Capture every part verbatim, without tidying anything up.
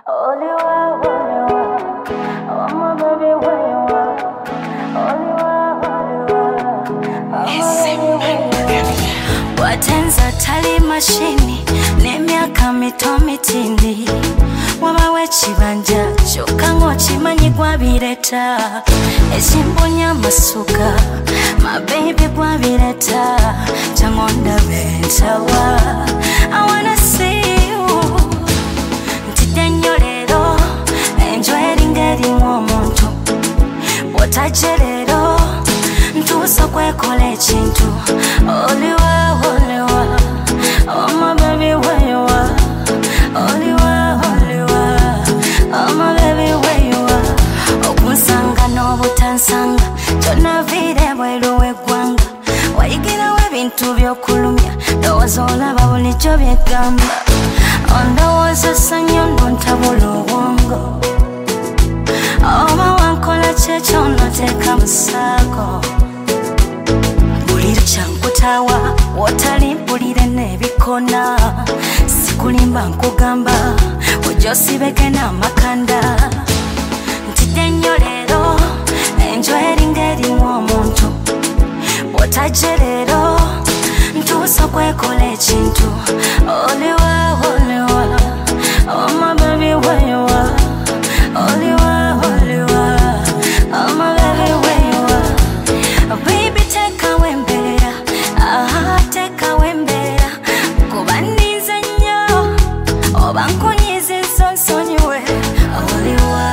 Only one, only one. Oh, my baby, where you are. Only one, only one. Oh, my baby, where you are. Watenza tali mashini n'emyaka mito mitindi wabawe ekibanja kyokka ng'okimanyi gwabireta ekimbunya amasuka my baby gwabireta jangu ndabe ntawa I wanna see you ntidde nnyo leero enjweri ng'erimu omuntu bw'otajje leero ntuusa kwekola ekintu oliwa oliwa oh my baby where you are oliwa oliwa oh my baby where you are okunsanga n'obutansanga tonaviire bweru w'eggwanga wayigirawo ebintu by'okulumya ndowooza olaba bulijjo by'eggamba ondowooza ssanyu ndontabula obwongo oba wankola kyekyo noteeka mu ssaako bulira kyankutawa wotali mpulire n'ebikona sikulimba nkugamba ojja osibeke n'amakanda ntidde nnyo leero enjweri ng'erimu omuntu bw'otajje leero ntuusa okwekola ekintu oliwa oliwa oh my baby where you are oliwa oliwa oh my baby where you are baby take away embeera aha take away embeera kuba nninze nnyo oba nkunyizizza nsonyiwe oliwa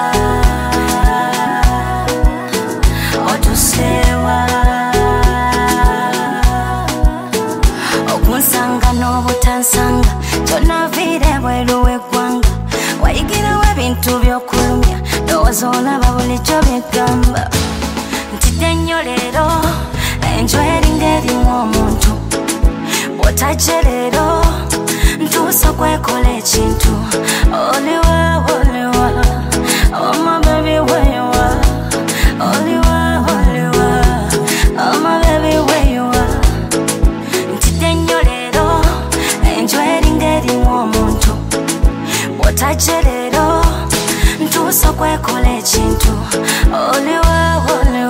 otuseewa okunsanga n'obutansanga tonaviire bweru w'eggwanga wayigirawo ebintu by'okulumya ndowooza olaba bulijjo by'eggamba ntidde nnyo leero enjweri ng'erimu omuntu bw'otajje leero ntuusa okwekola ekintu oliwa oliwa oh my baby where you are oliwa oliwa oh my baby where you are ntidde nnyo leero enjweri ng'erimu omuntu bw'otajje leero ntuusa okwekola ekintu oliwa oliwa